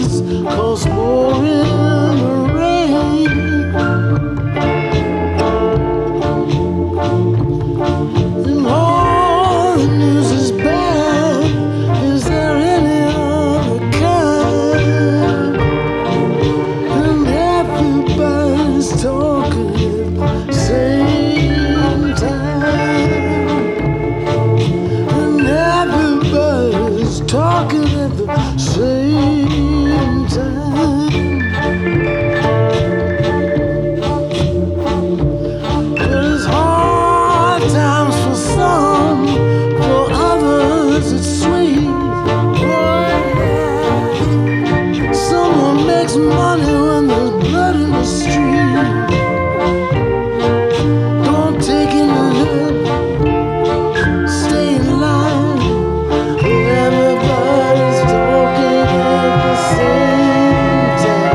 'cause more in the rain. And all the news is bad. Is there any other kind? And everybody's talking at the same time. And everybody's talking at the same time. There's hard times for some, for others it's sweet. Someone makes money when there's blood in the street. Don't take in the head, stay in line. Everybody's talking at the same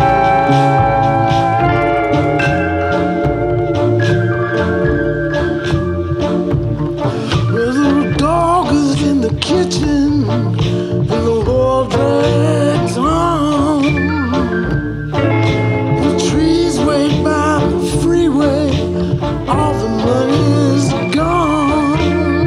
time. Well, the dog is in the kitchen and the world drags on. The trees wait by the freeway, all the money's gone.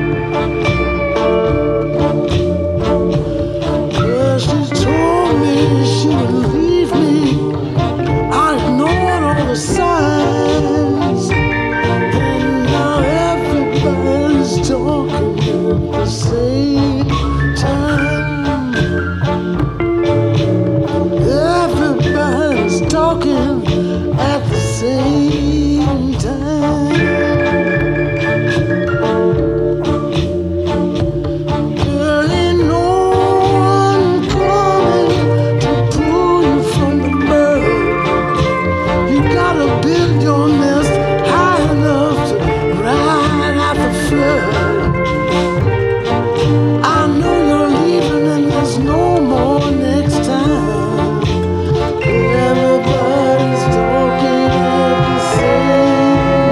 Well, she told me she would leave me. I ignored all the signs, and now everybody's talking at the same time. Everybody's talking at the same time. There ain't no one coming to pull you from the mud. You gotta build your nest high enough to ride out the flood. I know you're leaving and there's no more next time. Everybody's talking at the same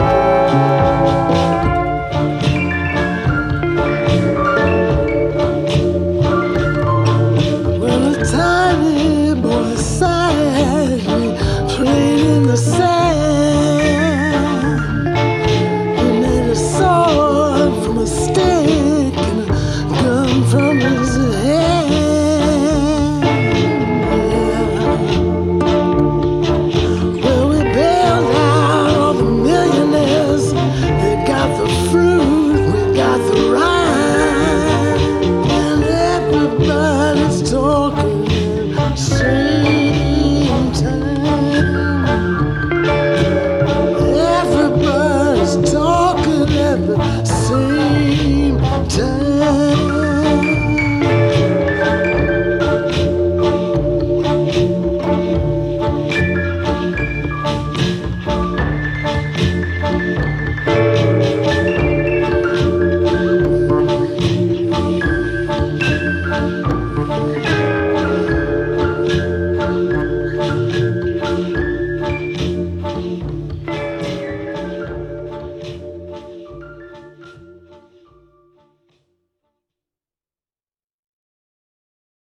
time. Well, a tiny boy sighed, he played in the sand. He made a sword from a stick and a gun from his hand. Well, we bailed out all the millionaires. They got the fruit, we got the rind. And everybody's talking at the same